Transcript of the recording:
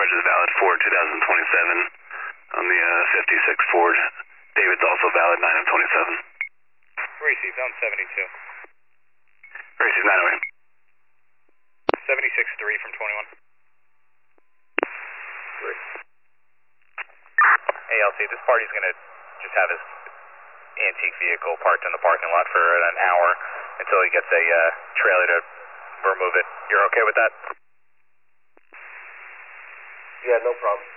charge is valid for 2027 on the 56 Ford. David's also valid 9 of 27. Received on 72. Received 908. 76-3 from 21. Great. ALC, this party's going to just have his antique vehicle parked in the parking lot for an hour until he gets a trailer to remove it. You're okay with that? Yeah, no problem.